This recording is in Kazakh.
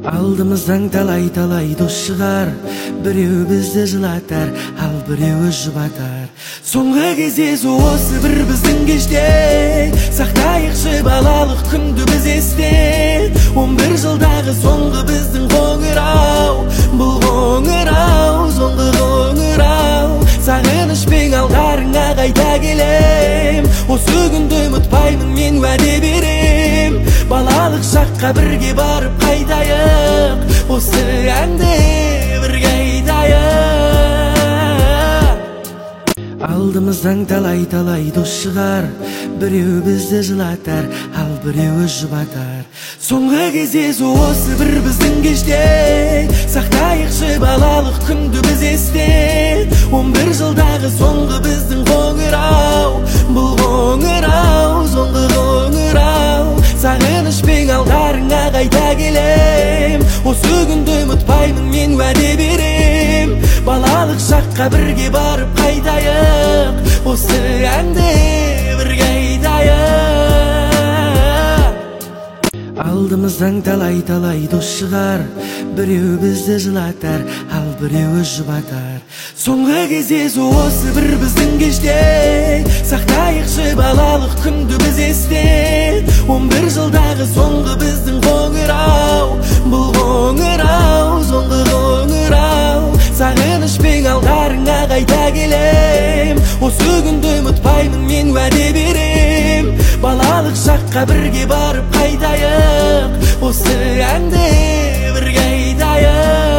Алдымыздан талай дос шығар, біреу бізді жылатар, ал біреуі жұбатар. Соңғы кездесу осы бір біздің кеште, сақтайықшы балалық күнді біз есте. 11 жылдағы соңғы біздің қоңырау, бұл қоңырау, соңғы қоңырау. Сағынышпен алдарыңа қайта келем, осы күнді ұмытпаймын мен, уәде берем. Балалық шаққа бірге барып қайтайық, осы әнді бірге айтайық. Алдымыздан талай дос шығар, біреу бізді жылатар, ал біреуі жұбатар. Соңғы кездесу осы бір біздің кеште, сақтайықшы балалық күнді біз есте. 11 жылдағы соңғы біздің қоңырау, бұл қоңырау, соңғы қоңырау. Сағынышпен алдарыңа қайта келем, осы күнді ұмытпаймын мен, уәде берем. Балалық шаққа бірге барып қайтайық, осы әнді бірге айтайық. Алдымыздан талай дос шығар, біреу бізді жылатар, ал біреуі жұбатар. Соңғы кездесу осы бір біздің кеште, сақтайықшы балалық күнді біз есте. 11 жылдағы соңғы біздің қоңырау, бұл қоңырау, соңғы қоңырау. Сағынышпен алдарыңа қайта келем, осы күнді ұмытпаймын мен, уәде берем. Балалық шаққа бірге барып қайтайық, осы әнді бірге айтайық.